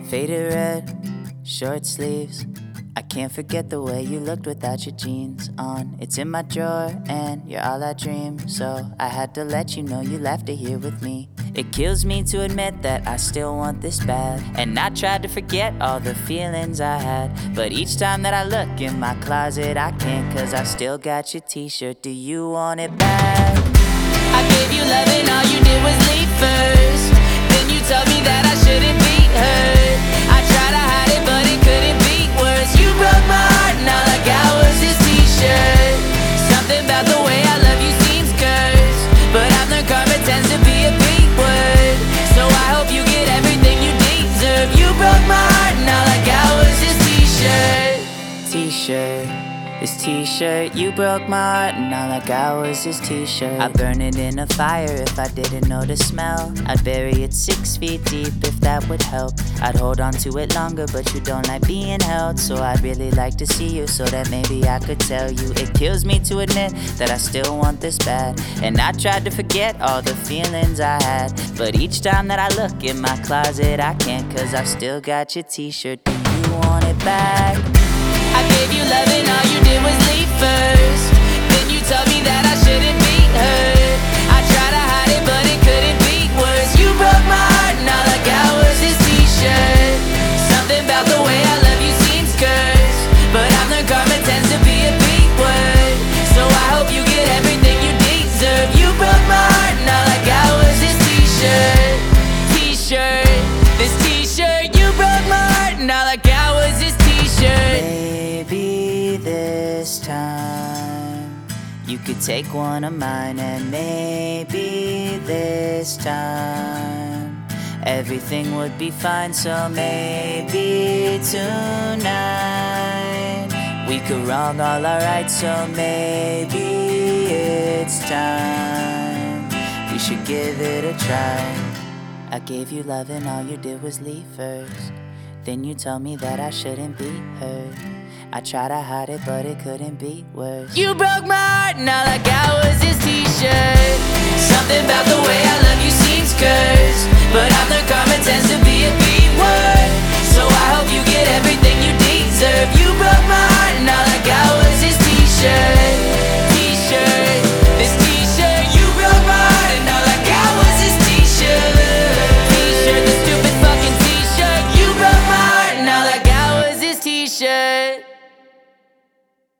Faded red, short sleeves. I can't forget the way you looked without your jeans on. It's in my drawer and you're all I dream. So I had to let you know you left it here with me. It kills me to admit that I still want this bad. And I tried to forget all the feelings I had, but each time that I look in my closet I can't, cause I still got your t-shirt. Do you want it back? I gave you love and all you did was leave first. Then you told me that I shouldn't be hurt. I tried to hide it but it couldn't be worse. You broke my heart and all I got was this t-shirt. Something about the way I love you seems cursed, but I've learned karma tends to be a big word. So I hope you get everything you deserve. You broke my heart and all I got was this t-shirt. T-shirt, this t-shirt. You broke my heart and all I got was this t-shirt. I'd burn it in a fire if I didn't know the smell. I'd bury it 6 feet deep if that would help. I'd hold on to it longer but you don't like being held. So I'd really like to see you so that maybe I could tell you. It kills me to admit that I still want this bad. And I tried to forget all the feelings I had, but each time that I look in my closet I can't, cause I've still got your t-shirt. Do you want it back? I gave you love and all you did was leave first. Then you told me that I shouldn't be hurt. I tried to hide it but it couldn't be worse. You broke my heart and all I got was this t-shirt. Something about the way I love you seems cursed, but I've learned karma tends to be a big word. So I hope you get everything you deserve. You broke my heart and all I got was this t-shirt. T-shirt, this t-shirt. You broke my heart and all I got was this t-shirt. Maybe this time you could take one of mine, and maybe this time everything would be fine. So maybe tonight we could wrong all our rights. So maybe it's time we should give it a try. I gave you love and all you did was leave first. Then you told me that I shouldn't be hurt. I tried to hide it but it couldn't be worse. You broke my heart and all I got was this t-shirt. Something about the way I love you seems cursed, but I've learned karma tends to be a big word. So I hope you get everything you deserve. You broke my heart and all I got was this t-shirt. T-shirt, this t-shirt. You broke my heart and all I got was this t-shirt. T-shirt, the stupid fucking t-shirt. You broke my heart and all I got was this t-shirt.